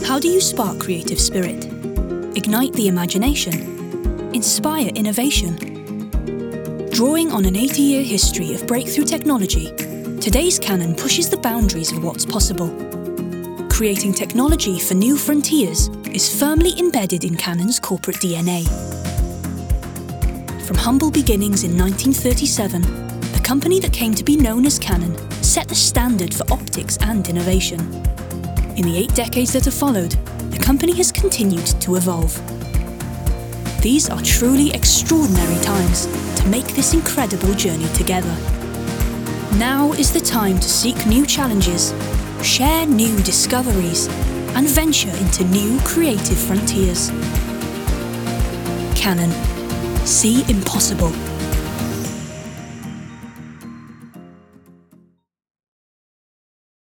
How do you spark creative spirit? Ignite the imagination? Inspire innovation? Drawing on an 80-year history of breakthrough technology, today's Canon pushes the boundaries of what's possible. Creating technology for new frontiers is firmly embedded in Canon's corporate DNA. From humble beginnings in 1937, the company that came to be known as Canon set the standard for optics and innovation. In the 8 decades that have followed, the company has continued to evolve. These are truly extraordinary times to make this incredible journey together. Now is the time to seek new challenges, share new discoveries, and venture into new creative frontiers. Canon. See impossible.